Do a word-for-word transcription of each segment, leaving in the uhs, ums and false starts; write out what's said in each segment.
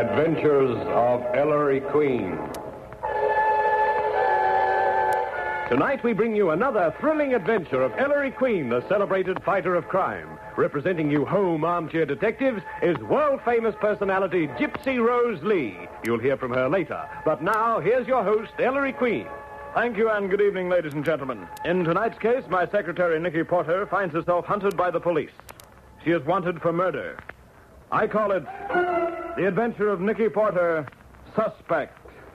Adventures of Ellery Queen. Tonight we bring you another thrilling adventure of Ellery Queen, the celebrated fighter of crime. Representing you home armchair detectives is world-famous personality Gypsy Rose Lee. You'll hear from her later. But now, here's your host, Ellery Queen. Thank you, and good evening, ladies and gentlemen. In tonight's case, my secretary, Nicky Porter, finds herself hunted by the police. She is wanted for murder. I call it The Adventure of Nicky Porter, Suspect.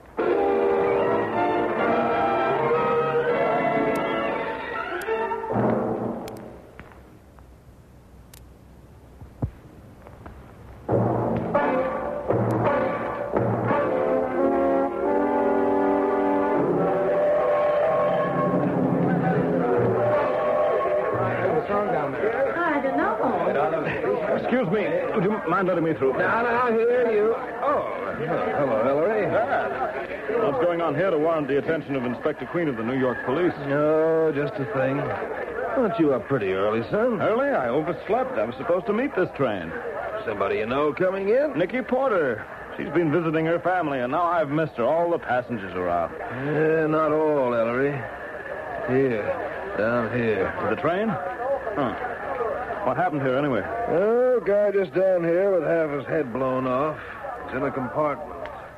Excuse me. Would you mind letting me through? Now, now, here you... Oh, hello, Ellery. Ah. What's going on here to warrant the attention of Inspector Queen of the New York Police? No, just a thing. Aren't you up pretty early, son? Early? I overslept. I was supposed to meet this train. Somebody you know coming in? Nicky Porter. She's been visiting her family, and now I've missed her. All the passengers are out. Yeah, not all, Ellery. Here, down here. To the train? Huh. What happened here, anyway? Oh, guy just down here with half his head blown off. He's in a compartment.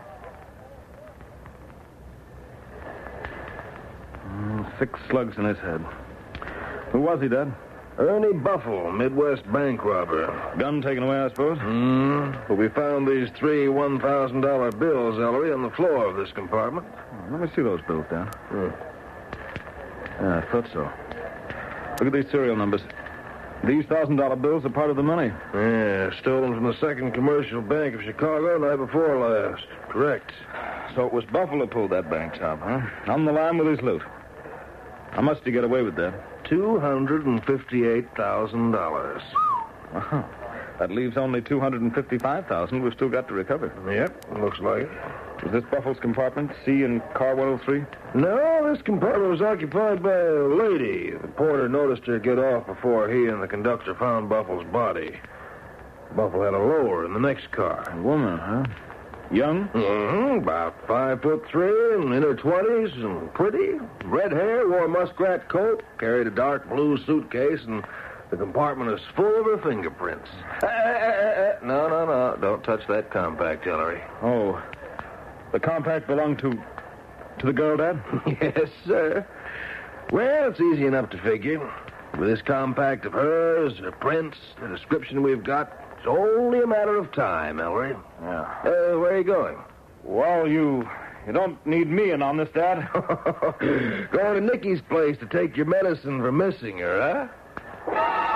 Mm, six slugs in his head. Who was he, Dad? Ernie Buffle, Midwest bank robber. Gun taken away, I suppose? Mm. But we found these three one thousand dollar bills, Ellery, on the floor of this compartment. Oh, let me see those bills, Dad. Hmm. Yeah, I thought so. Look at these serial numbers. These thousand dollar bills are part of the money. Yeah, stolen from the Second Commercial Bank of Chicago night before last. Correct. So it was Buffalo who pulled that bank job, huh? On the line with his loot. How much did he get away with that? Two hundred and fifty-eight thousand dollars. Uh-huh. That leaves only two hundred and fifty-five thousand. We've still got to recover. Yep, looks like it. Was this Buffalo's compartment, C in car one oh three? No, this compartment was occupied by a lady. The porter noticed her get off before he and the conductor found Buffalo's body. Buffalo had a lower in the next car. A woman, huh? Young? Mm-hmm, about five foot three, and in her twenties, and pretty. Red hair, wore a muskrat coat, carried a dark blue suitcase, and the compartment is full of her fingerprints. Uh, uh, uh, uh, no, no, no, don't touch that compact, Ellery. Oh, the compact belonged to... to the girl, Dad? Yes, sir. Well, it's easy enough to figure. With this compact of hers, her prints, the description we've got, it's only a matter of time, Ellery. Yeah. Uh, where are you going? Well, you... you don't need me in on this, Dad. Going to Nicky's place to take your medicine for missing her, huh?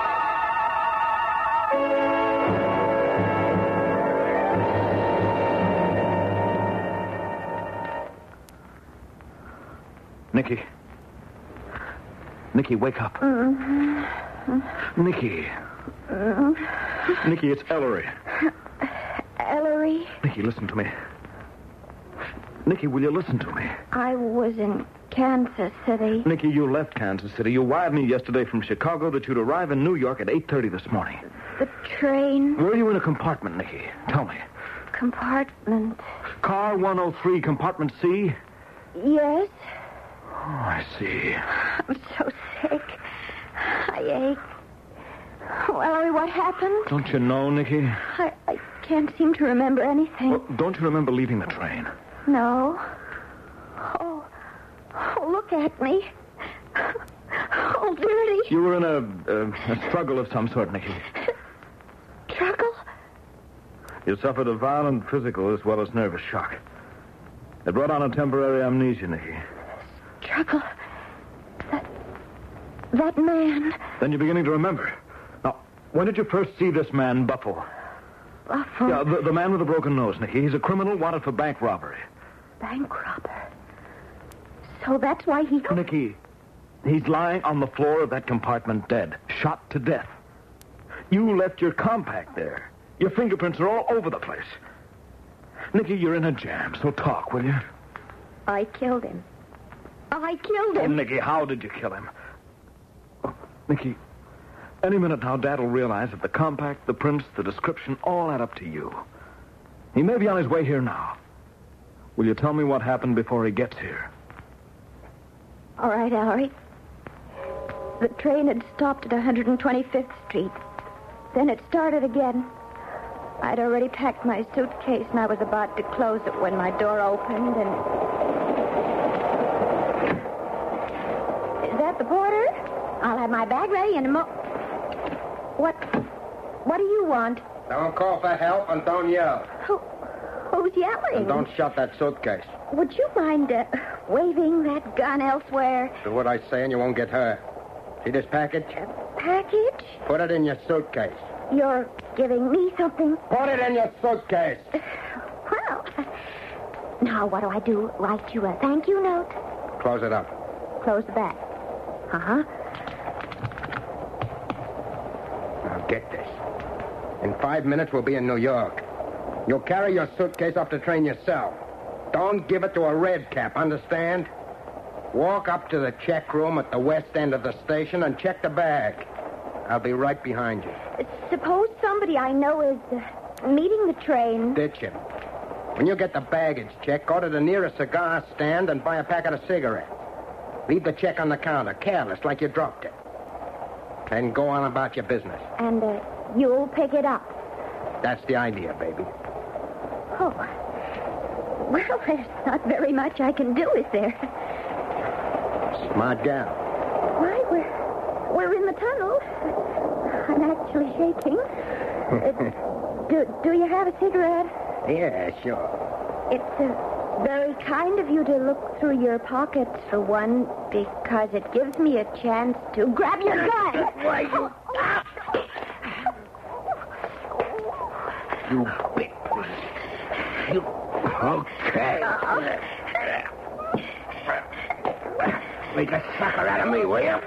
Nicky. Nicky, wake up. Mm-hmm. Nicky. Mm-hmm. Nicky, it's Ellery. Ellery? Nicky, listen to me. Nicky, will you listen to me? I was in Kansas City. Nicky, you left Kansas City. You wired me yesterday from Chicago that you'd arrive in New York at eight thirty this morning. The train? Were you in a compartment, Nicky? Tell me. Compartment? Car one oh three, compartment C? Yes. Oh, I see. I'm so sick. I ache. Oh, Ellery, what happened? Don't you know, Nicky? I, I can't seem to remember anything. Well, don't you remember leaving the train? No. Oh, oh, look at me. All dirty. You were in a, a, a struggle of some sort, Nicky. Struggle? You suffered a violent physical as well as nervous shock. It brought on a temporary amnesia, Nicky. Struggle? That... that man... Then you're beginning to remember. Now, when did you first see this man, Buffalo? Buffalo? Yeah, the, the man with the broken nose, Nicky. He's a criminal wanted for bank robbery. Bank robber? So that's why he... Nicky, he's lying on the floor of that compartment dead, shot to death. You left your compact there. Your fingerprints are all over the place. Nicky, you're in a jam, so talk, will you? I killed him. I killed him. Oh, Nicky, how did you kill him? Oh, Nicky, any minute now, Dad will realize that the compact, the prints, the description all add up to you. He may be on his way here now. Will you tell me what happened before he gets here? All right, Ellery. The train had stopped at one hundred twenty-fifth Street. Then it started again. I'd already packed my suitcase, and I was about to close it when my door opened, and... Is that the porter? I'll have my bag ready in a mo... What... What do you want? Don't call for help and don't yell. Who... Who's yelling? And don't shut that suitcase. Would you mind uh, waving that gun elsewhere? Do what I say and you won't get hurt. See this package? A package? Put it in your suitcase. You're giving me something? Put it in your suitcase. Well, now what do I do? Write you a thank you note? Close it up. Close the back. Uh-huh. Now get this. In five minutes, we'll be in New York. You'll carry your suitcase off the train yourself. Don't give it to a red cap, understand? Walk up to the check room at the west end of the station and check the bag. I'll be right behind you. Suppose somebody I know is uh, meeting the train. Ditch him. When you get the baggage check, go to the nearest cigar stand and buy a packet of cigarettes. Leave the check on the counter, careless, like you dropped it. Then go on about your business. And uh, you'll pick it up. That's the idea, baby. Oh. Well, there's not very much I can do, is there? Smart gal. Why, we're, we're in the tunnel. I'm actually shaking. uh, do, do you have a cigarette? Yeah, sure. It's uh, very kind of you to look through your pockets for one, because it gives me a chance to grab your gun. Why, you... You big... You... Okay. Make a sucker out of me, will you?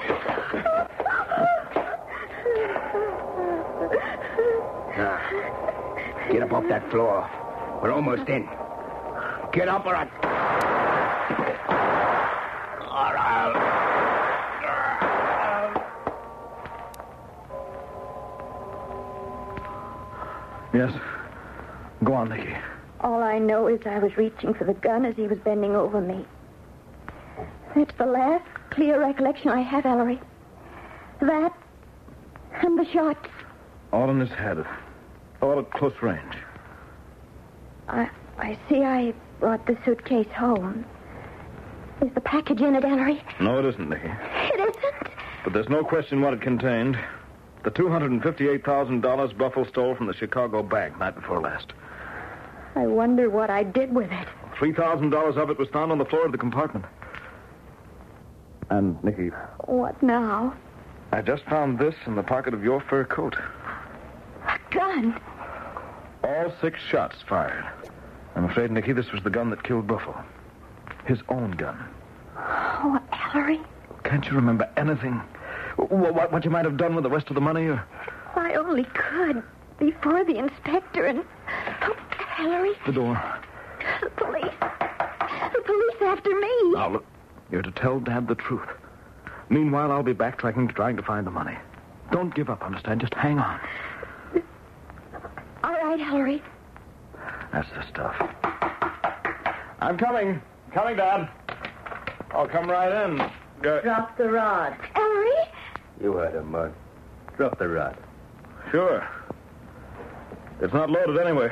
Now, get up off that floor. We're almost in. Get up or I... All right. Yes. Go on, Nicky. All I know is I was reaching for the gun as he was bending over me. That's the last clear recollection I have, Ellery. That and the shots. All in his head. All at close range. I I see I brought the suitcase home. Is the package in it, Ellery? No, it isn't, Nicky. It isn't? But there's no question what it contained. The two hundred fifty-eight thousand dollars Buffalo stole from the Chicago bank night before last. I wonder what I did with it. three thousand dollars of it was found on the floor of the compartment. And, Nicky, What now? I just found this in the pocket of your fur coat. A gun? All six shots fired. I'm afraid, Nicky, this was the gun that killed Buffalo. His own gun. Oh, Ellery. Can't you remember anything? What, what you might have done with the rest of the money? Or... I only could before the inspector and... Oh, Ellery. The door. The police. The police after me. Now, look, you're to tell Dad the truth. Meanwhile, I'll be backtracking, trying to find the money. Don't give up, understand? Just hang on. All right, Ellery. That's the stuff. I'm coming. Coming, Dad. I'll come right in. Go. Drop the rod. Ellery? You heard him, Mud. Drop the rod. Sure. It's not loaded anyway.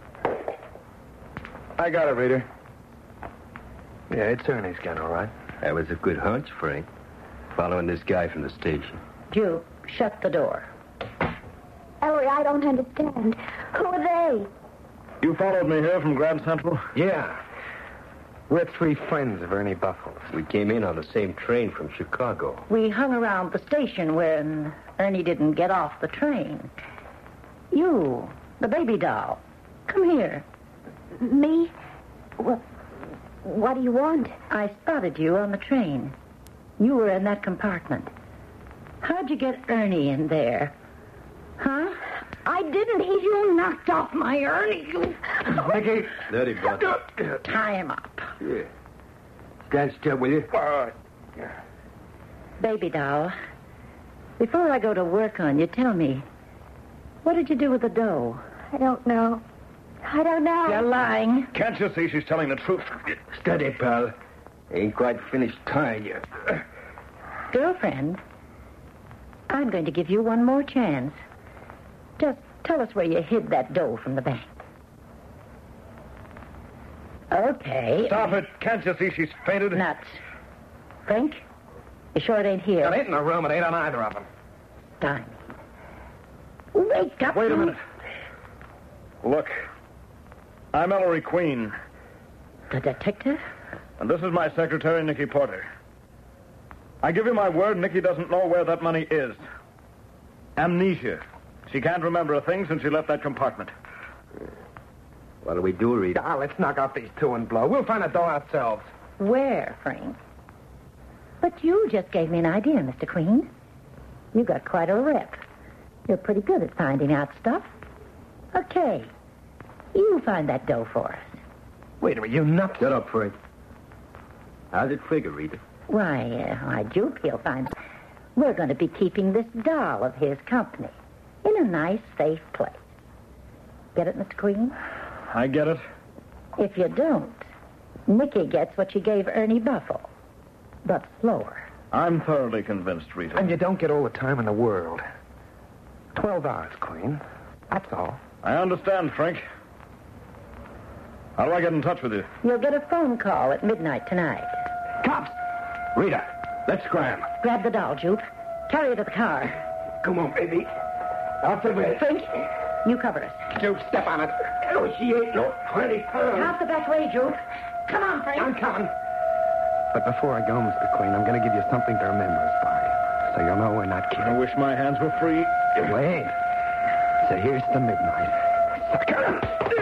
I got it, Reader. Yeah, it's Ernie's gun, all right. That was a good hunch, Frank. Following this guy from the station. Jupe, shut the door. Ellery, I don't understand. Who are they? You followed me here from Grand Central? Yeah. We're three friends of Ernie Buffalo's. We came in on the same train from Chicago. We hung around the station when Ernie didn't get off the train. You, the baby doll. Come here. Me? Well, what do you want? I spotted you on the train. You were in that compartment. How'd you get Ernie in there? Huh? I didn't. He... You knocked off my Ernie. You... Nicky. Dirty butt. Tie him up. Yeah. Stand still, will you? Baby doll, before I go to work on you, tell me, what did you do with the dough? I don't know. I don't know. You're lying. Can't you see she's telling the truth? Steady, pal. Ain't quite finished tying you. Girlfriend, I'm going to give you one more chance. Just tell us where you hid that dough from the bank. Okay. Stop it. Can't you see she's fainted? Nuts. Frank, you sure it ain't here? It ain't in the room. It ain't on either of them. Darn. Wake up. Wait a minute. Look, I'm Ellery Queen, The detective? and this is my secretary, Nicky Porter. I give you my word, Nicky doesn't know where that money is. Amnesia. She can't remember a thing since she left that compartment. What do we do, Rita? Ah, let's knock off these two and blow. We'll find the dough ourselves. Where, Frank? But you just gave me an idea, Mister Queen. You got quite a rep. You're pretty good at finding out stuff. Okay. You find that dough for us. Wait a minute, you nuts. Shut up, Frank. How's it figure, Rita? Why, uh, why, Jupe, he'll find... We're going to be keeping this doll of his company in a nice, safe place. Get it, Mister Queen? I get it. If you don't, Nicky gets what she gave Ernie Buffalo, but slower. I'm thoroughly convinced, Rita. And you don't get all the time in the world. Twelve hours, Queen. That's all. I understand, Frank. How do I get in touch with you? You'll get a phone call at midnight tonight. Cops! Rita, let's scram. Grab the doll, Jupe. Carry her to the car. Come on, baby. Out the way. Frank, you cover us. Jupe, step on it. Oh, she ain't no twenty pounds. Out the back way, Jupe. Come on, Frank. I'm coming. But before I go, Mister Queen, I'm going to give you something to remember us by. So you'll know we're not kidding. I wish my hands were free. Wait. So here's the midnight. Sucker.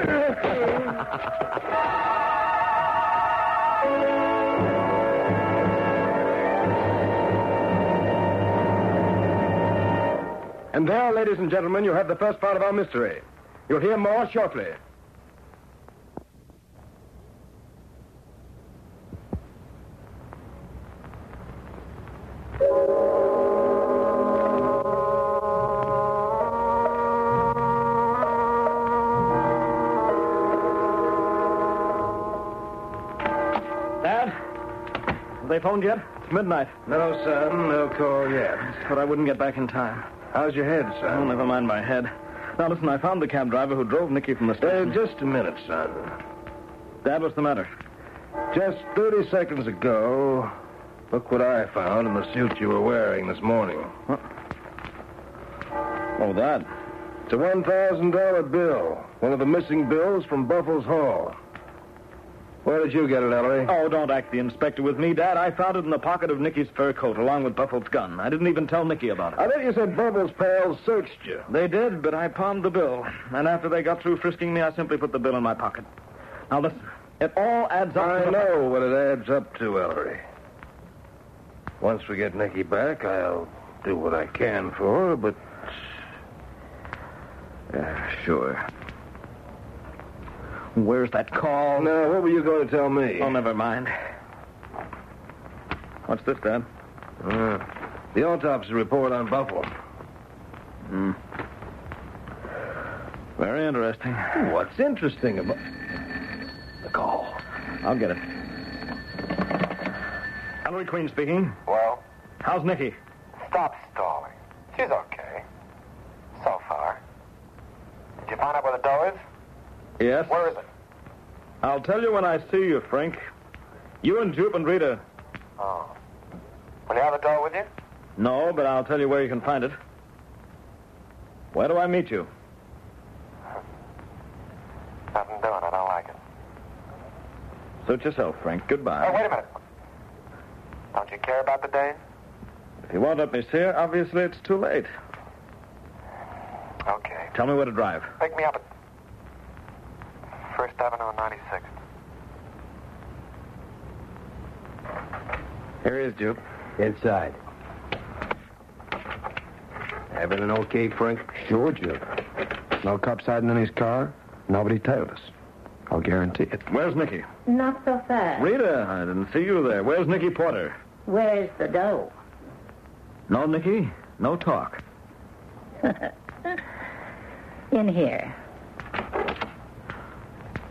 And there, ladies and gentlemen, you have the first part of our mystery. You'll hear more shortly. Dad? Have they phoned yet? It's midnight. No, son, no call yet. But I wouldn't get back in time. How's your head, Oh, son? never mind my head. Now, listen, I found the cab driver who drove Nicky from the Uh, station. just a minute, son. Dad, what's the matter? Just thirty seconds ago, look what I found in the suit you were wearing this morning. Oh, that. It's a one thousand dollar bill. One of the missing bills from Buffalo's Hall. Where did you get it, Ellery? Oh, don't act the inspector with me, Dad. I found it in the pocket of Nicky's fur coat, along with Buffalo's gun. I didn't even tell Nicky about it. I thought you said Buffalo's pals searched you. They did, but I pawned the bill. And after they got through frisking me, I simply put the bill in my pocket. Now, listen. It all adds up I to... the- know what it adds up to, Ellery. Once we get Nicky back, I'll do what I can for her, but... Yeah, sure. Where's that call? Now, what were you going to tell me? Oh, never mind. What's this, Dad? Uh, the autopsy report on Buffalo. Hmm. Very interesting. What's interesting about... The call. I'll get it. Ellery Queen speaking. Well, How's Nicky? stop stalling. She's okay. So far. Did you find out where the dough is? Yes? Where is it? I'll tell you when I see you, Frank. You and Jupe and Rita. Oh. Will you have the dough with you? No, but I'll tell you where you can find it. Where do I meet you? Nothing doing. I don't like it. Suit yourself, Frank. Goodbye. Oh, wait a minute. Don't you care about the days? If you won't let me see her, obviously it's too late. Okay. Tell me where to drive. Pick me up at First Avenue and ninety-sixth. Here is Jupe. Inside. Everything okay, Frank? Sure, Jupe. No cops hiding in his car. Nobody tailed us. I'll guarantee it. Where's Nicky? Not so fast. Rita, I didn't see you there. Where's Nicky Porter? Where's the dough? No, Nicky. No talk. In here.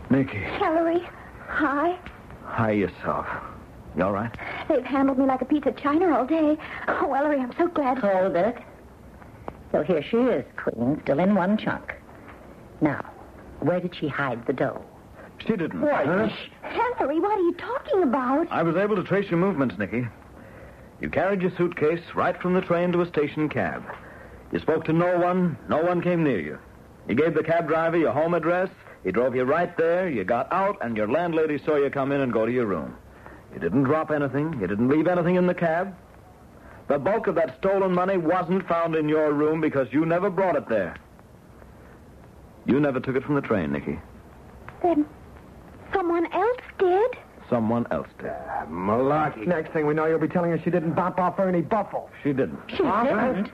Nikki. Ellery, hi. Hi yourself. You all right? They've handled me like a piece of china all day. Oh, Ellery, I'm so glad. Hold it. So here she is, Queen, still in one chunk. Now, where did she hide the dough? She didn't. What? Huh? Ellery, what are you talking about? I was able to trace your movements, Nikki. You carried your suitcase right from the train to a station cab. You spoke to no one. No one came near you. You gave the cab driver your home address. He drove you right there. You got out, and your landlady saw you come in and go to your room. You didn't drop anything. You didn't leave anything in the cab. The bulk of that stolen money wasn't found in your room because you never brought it there. You never took it from the train, Nikki. Then someone else did? Someone else did. Uh, malarkey. Next thing we know, you'll be telling us she didn't bop off Ernie Buffle. She didn't. She didn't.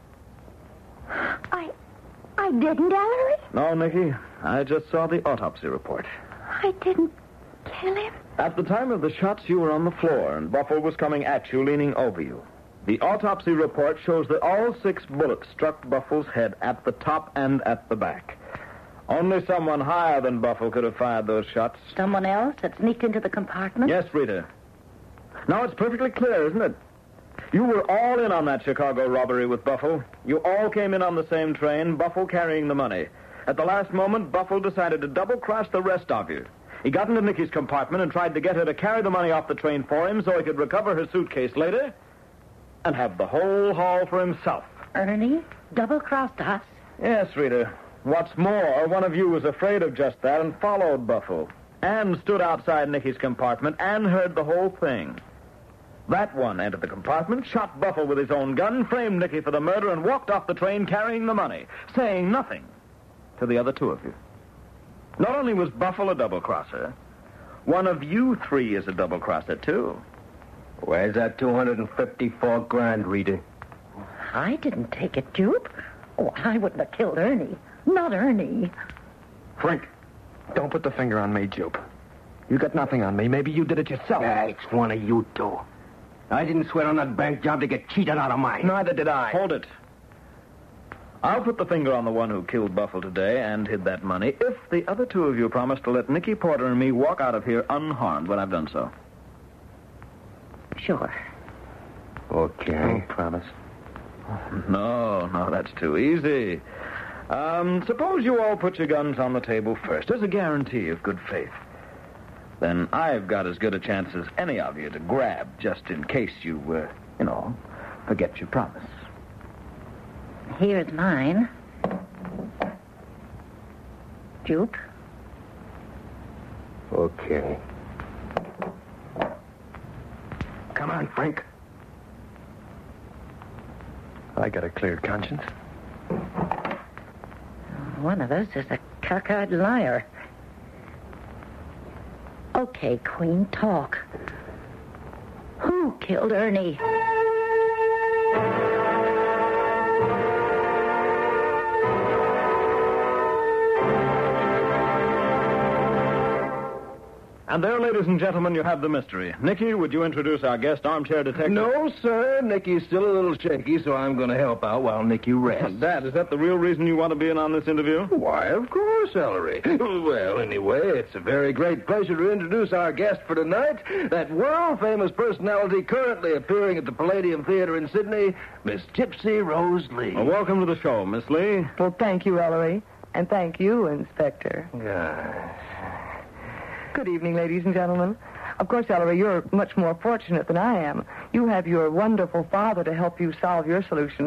I... I didn't, Ellery. No, Nikki. I just saw the autopsy report. I didn't kill him. At the time of the shots, you were on the floor, and Buffle was coming at you, leaning over you. The autopsy report shows that all six bullets struck Buffle's head at the top and at the back. Only someone higher than Buffle could have fired those shots. Someone else that sneaked into the compartment? Yes, Rita. Now it's perfectly clear, isn't it? You were all in on that Chicago robbery with Buffle. You all came in on the same train, Buffle carrying the money. At the last moment, Buffle decided to double-cross the rest of you. He got into Nikki's compartment and tried to get her to carry the money off the train for him so he could recover her suitcase later and have the whole haul for himself. Ernie double-crossed us? Yes, Rita. What's more, one of you was afraid of just that and followed Buffle and stood outside Nikki's compartment and heard the whole thing. That one entered the compartment, shot Buffle with his own gun, framed Nikki for the murder, and walked off the train carrying the money, saying nothing to the other two of you. Not only was Buffle a double-crosser, one of you three is a double-crosser, too. Where's that two hundred fifty-four grand, Rita? I didn't take it, Jupe. Oh, I wouldn't have killed Ernie. Not Ernie. Frank, don't put the finger on me, Jupe. You got nothing on me. Maybe you did it yourself. Ah, it's one of you two. I didn't sweat on that bank job to get cheated out of mine. Neither did I. Hold it. I'll put the finger on the one who killed Buffle today and hid that money if the other two of you promise to let Nicky Porter and me walk out of here unharmed when I've done so. Sure. Okay. Promise. No, no, that's too easy. Um, suppose you all put your guns on the table first as a guarantee of good faith. Then I've got as good a chance as any of you to grab just in case you, uh, you know, forget your promise. Here's mine. Jupe. Okay. Come on, Frank. I got a clear conscience. One of us is a cockeyed liar. Okay, Queen, talk. Who killed Ernie? And there, ladies and gentlemen, you have the mystery. Nicky, would you introduce our guest armchair detective? No, sir. Nicky's still a little shaky, so I'm going to help out while Nicky rests. Dad, is that the real reason you want to be in on this interview? Why, of course, Ellery. Well, anyway, it's a very great pleasure to introduce our guest for tonight, that world-famous personality currently appearing at the Palladium Theater in Sydney, Miss Gypsy Rose Lee. Well, welcome to the show, Miss Lee. Well, thank you, Ellery. And thank you, Inspector. Gosh. Good evening, ladies and gentlemen. Of course, Ellery, you're much more fortunate than I am. You have your wonderful father to help you solve your solutions.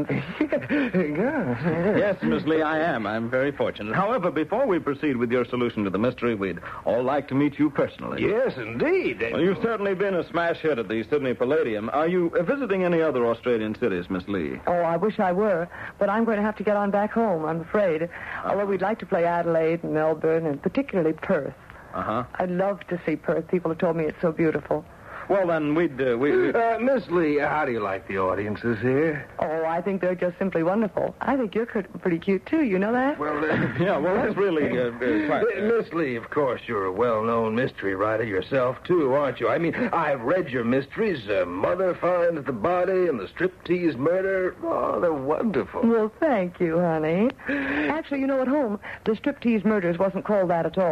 Yes, Miss Lee, I am. I'm very fortunate. However, before we proceed with your solution to the mystery, we'd all like to meet you personally. Yes, indeed. Well, you've certainly been a smash hit at the Sydney Palladium. Are you uh, visiting any other Australian cities, Miss Lee? Oh, I wish I were, but I'm going to have to get on back home, I'm afraid. Although we'd like to play Adelaide and Melbourne, and particularly Perth. Uh-huh. I'd love to see Perth. People have told me it's so beautiful. Well, then, we'd... Uh, we, we... Uh, Miss Lee, how do you like the audiences here? Oh, I think they're just simply wonderful. I think you're pretty cute, too. You know that? Well, uh, yeah, well, that's really... Uh, uh, quite, uh, Miss Lee, of course, you're a well-known mystery writer yourself, too, aren't you? I mean, I've read your mysteries. Uh, Mother Finds the Body and the Striptease Murder. Oh, they're wonderful. Well, thank you, honey. Actually, you know, at home, the Striptease Murders wasn't called that at all.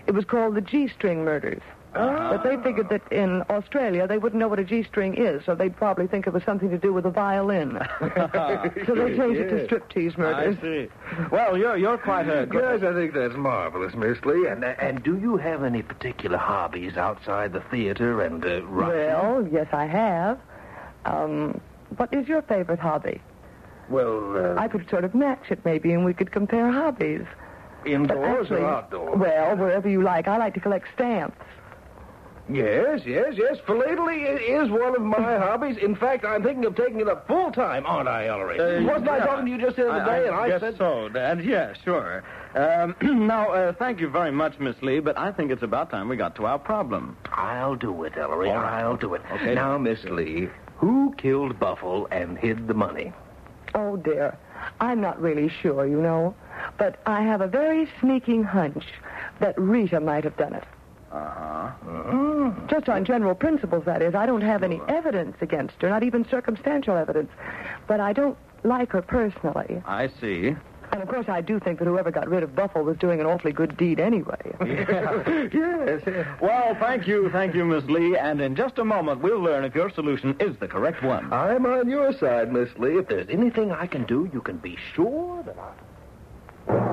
It was called the G-string murders. Uh-huh. But they figured that in Australia they wouldn't know what a G-string is, so they'd probably think it was something to do with a violin. So they changed it to striptease murders. I see. Well, you're you're quite a Yes, I think that's marvelous, Miss Lee. And, and do you have any particular hobbies outside the theater and uh, writing? Well, yes, I have. Um, what is your favorite hobby? Well, uh, I could sort of match it, maybe, and we could compare hobbies. indoors Actually, or outdoors? Well, wherever you like. I like to collect stamps. Yes, yes, yes. Philately is one of my hobbies. In fact, I'm thinking of taking it up full time, aren't I, Ellery? Uh, Wasn't I yeah. talking to you just the other day? and I guess said so, Dad. Yeah, sure. Um, now, uh, thank you very much, Miss Lee, but I think it's about time we got to our problem. I'll do it, Ellery. All right. I'll do it. Okay. Now, Miss Lee, who killed Buffle and hid the money? Oh, dear. I'm not really sure, you know. But I have a very sneaking hunch that Rita might have done it. Uh-huh. Mm. Just on general principles, that is. I don't have any evidence against her, not even circumstantial evidence. But I don't like her personally. I see. And, of course, I do think that whoever got rid of Buffle was doing an awfully good deed anyway. Yeah. Yes. Well, thank you, thank you, Miss Lee, and in just a moment we'll learn if your solution is the correct one. I'm on your side, Miss Lee. If there's anything I can do, you can be sure that I...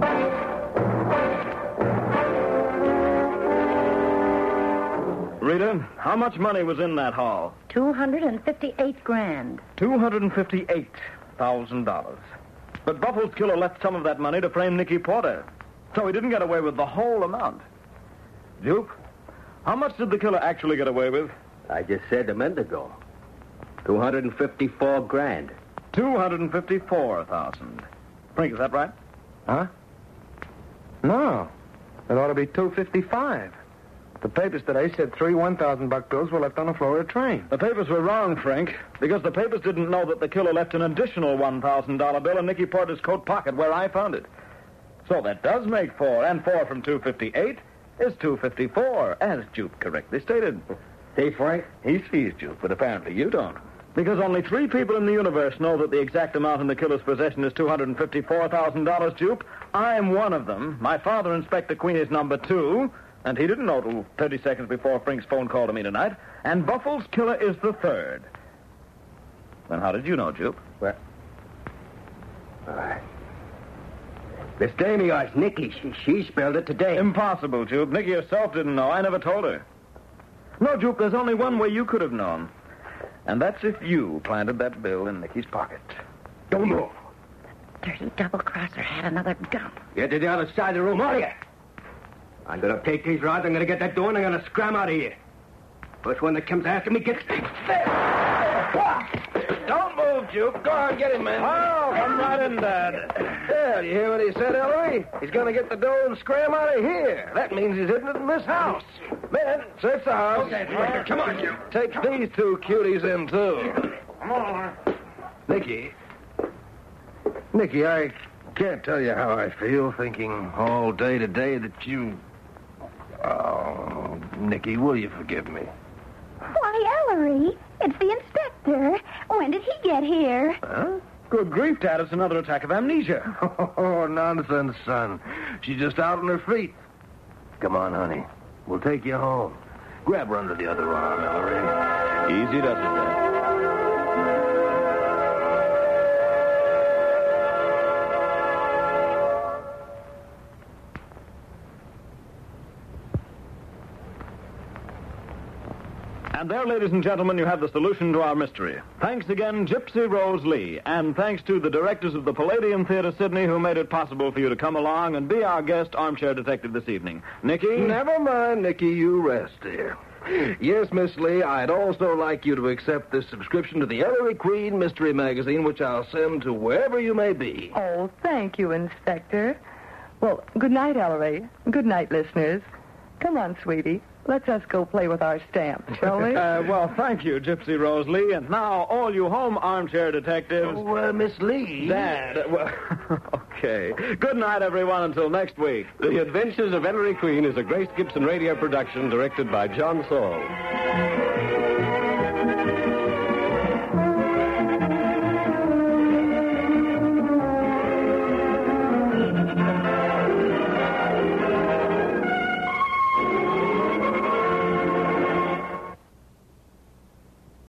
Rita, how much money was in that haul? Two hundred and fifty-eight grand. Two hundred and fifty-eight thousand dollars. But Buffle's killer left some of that money to frame Nicky Porter, so he didn't get away with the whole amount. Duke, how much did the killer actually get away with? I just said a minute ago. Two hundred and fifty-four grand. Two hundred and fifty-four thousand. Frank, is that right? Huh? No. It ought to be two fifty-five. The papers today said three one thousand buck bills were left on the floor of the train. The papers were wrong, Frank, because the papers didn't know that the killer left an additional one thousand dollar bill in Nicky Porter's coat pocket where I found it. So that does make four, and four from two fifty-eight is two fifty-four, as Jupe correctly stated. See, Frank? He sees Jupe, but apparently you don't. Because only three people in the universe know that the exact amount in the killer's possession is two hundred fifty-four thousand dollars, Jupe. I'm one of them. My father, Inspector Queen, is number two. And he didn't know till thirty seconds before Frank's phone call to me tonight. And Buffle's killer is the third. Then how did you know, Jupe? Well, all right. This dame of yours, Nicky, she, she spelled it today. Impossible, Jupe. Nicky herself didn't know. I never told her. No, Jupe, there's only one way you could have known. And that's if you planted that bill in Nicky's pocket. Don't move. Dirty double-crosser had another dump. Get to the other side of the room, all you. I'm going to take these rods, I'm going to get that door, and I'm going to scram out of here. First one that comes after me gets... Don't move, Jupe. Go on, get him, man. Oh, come right in, Dad. Yeah, you hear what he said, Ellery? He's going to get the dough and scram out of here. That means he's hidden it in this house. Man, search the house. Okay, Inspector, come on, Jupe. Take these two cuties in, too. Come on. Nicky. Nicky, I can't tell you how I feel thinking all day today that you... Oh, Nicky, will you forgive me? Why, Ellery, it's the inspector. When did he get here? Huh? Good grief, Dad. It's another attack of amnesia. Oh, nonsense, son. She's just out on her feet. Come on, honey. We'll take you home. Grab her under the other arm, Ellery. Easy does it, Dad. And there, ladies and gentlemen, you have the solution to our mystery. Thanks again, Gypsy Rose Lee. And thanks to the directors of the Palladium Theater, Sydney, who made it possible for you to come along and be our guest armchair detective this evening. Nicky? Never mind, Nicky. You rest here. Yes, Miss Lee, I'd also like you to accept this subscription to the Ellery Queen Mystery Magazine, which I'll send to wherever you may be. Oh, thank you, Inspector. Well, good night, Ellery. Good night, listeners. Come on, sweetie. Let's us go play with our stamps, shall we? Uh, well, thank you, Gypsy Rose Lee. And now, all you home armchair detectives... Oh, uh, Miss Lee. Dad. uh, Well, okay. Good night, everyone, until next week. The Adventures of Ellery Queen is a Grace Gibson radio production directed by John Saul.